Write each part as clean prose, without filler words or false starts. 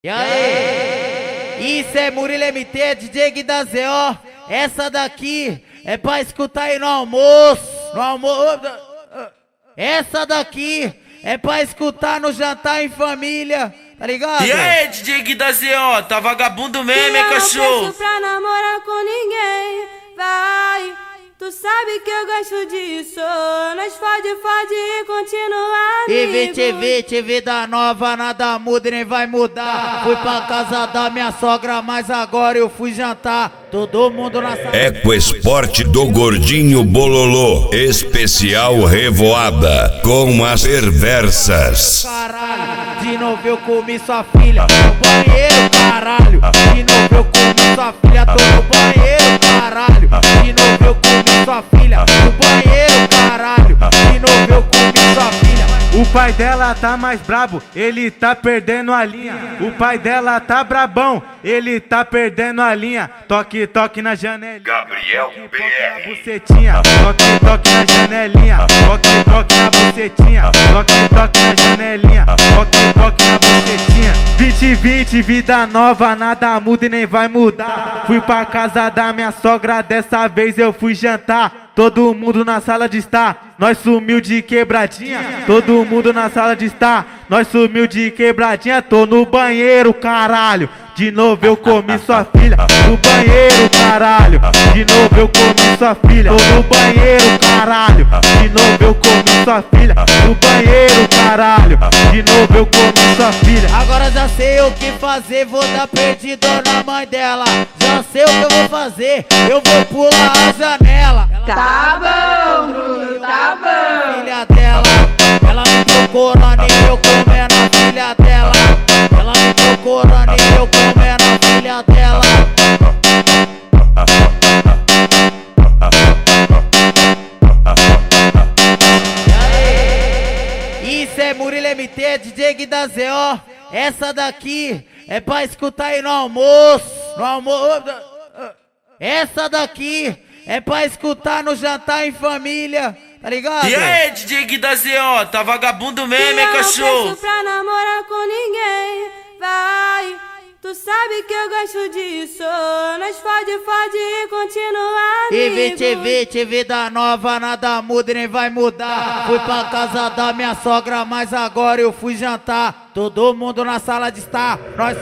E aí? Isso é Murilo MT, DJ Gui da ZO. Essa daqui é pra escutar aí no almoço. Essa daqui é pra escutar no jantar em família, tá ligado? E aí, DJ Gui da ZO, tá vagabundo mesmo, hein, cachorro? Eu não peço pra namorar com ninguém, vai. Tu sabe que eu gosto disso. Nós fode e continua amigo. TV da nova, nada muda e nem vai mudar. Fui pra casa da minha sogra, mas agora eu fui jantar. Todo mundo na sala. Ecoesporte do Gordinho Bololô, especial revoada com as perversas. Caralho, de novo eu comi sua filha no banheiro, caralho. De novo eu comi sua filha, tô no banheiro, caralho. De novo eu comi sua filha no banheiro, caralho. De novo eu comi sua filha. O pai dela tá mais brabo, ele tá perdendo a linha. O pai dela tá brabão, ele tá perdendo a linha. Toque, toque na janelinha. Gabriel BR. Bucetinha, toque, toque na janelinha. Toque, toque na bucetinha. Toque, toque na janelinha. Toque, toque na bucetinha. 2020, vida nova, nada muda e nem vai mudar. Fui pra casa da minha sogra, dessa vez eu fui jantar. Todo mundo na sala de estar, nós sumiu de quebradinha. Todo mundo na sala de estar, nós sumiu de quebradinha. Tô no banheiro, caralho. De novo eu comi sua filha no banheiro, caralho. De novo eu comi sua filha. Tô no banheiro, caralho. De novo eu comi sua filha no banheiro, caralho. De novo eu comi sua filha. Agora já sei o que fazer, vou dar perdido na mãe dela. Já sei o que eu vou fazer, eu vou pular a janela. Tá bom, Bruno, tá bom. Filha dela, ela me procura, nem eu comendo a filha dela. Ela me procura, nem eu comendo a filha dela. E aí? Isso é Murilo MT, DJ Gui da ZO. Essa daqui é pra escutar aí no almoço. Essa daqui é pra escutar no jantar em família, tá ligado? E aí, DJ Gui da ZO, tá vagabundo mesmo, hein, Eu não cachorro? peço pra namorar com ninguém, vai. Tu sabe que eu gosto disso. Nós fode e continua amigo. TV da nova, nada muda e nem vai mudar. Fui pra casa da minha sogra, mas agora eu fui jantar. Todo mundo na sala de estar, nós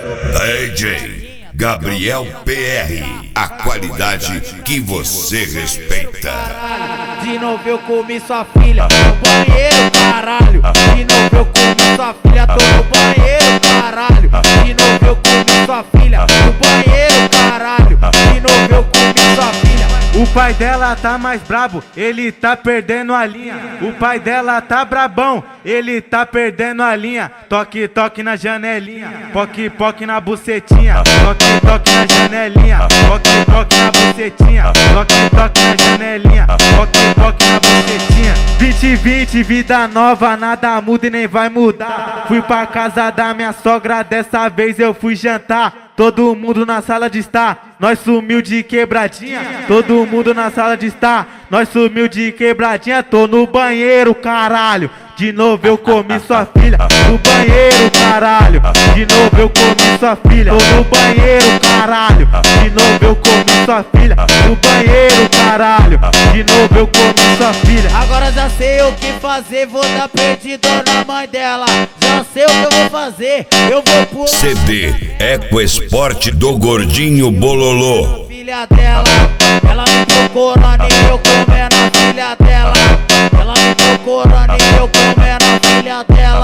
DJ Gabriel PR, a qualidade que você respeita. De novo eu comi sua filha no banheiro, caralho. De novo eu comi sua filha, tô no banheiro, caralho. De novo eu comi sua filha no banheiro, caralho. De novo eu comi sua filha. O pai dela tá mais brabo, ele tá perdendo a linha. O pai dela tá brabão, ele tá perdendo a linha. Toque, toque na janelinha. Poque, poque na bucetinha. Toque, toque na janelinha. Poque, poque na bucetinha. Toque, toque na janelinha. Poque, poque na bucetinha. 2020, vida nova, nada muda e nem vai mudar. Fui pra casa da minha sogra, dessa vez eu fui jantar. Todo mundo na sala de estar, nós sumiu de quebradinha. Todo mundo na sala de estar, nós sumiu de quebradinha. Tô no banheiro, caralho. De novo eu comi sua filha no banheiro, caralho. De novo eu comi sua filha. Tô no banheiro, caralho. De novo eu comi sua filha no banheiro, caralho. De novo eu comi sua filha. Agora já sei o que fazer, vou dar perdido na mãe dela. Já sei o que eu vou fazer, eu vou pular. CD Ecoesporte do Gordinho Bololô. Filha dela, ela me procura, nem eu comendo a filha dela. Ela me procura, nem eu comendo a filha dela.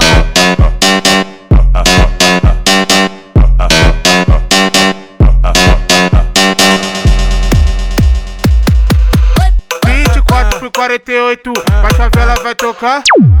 Por 48, a favela vai tocar.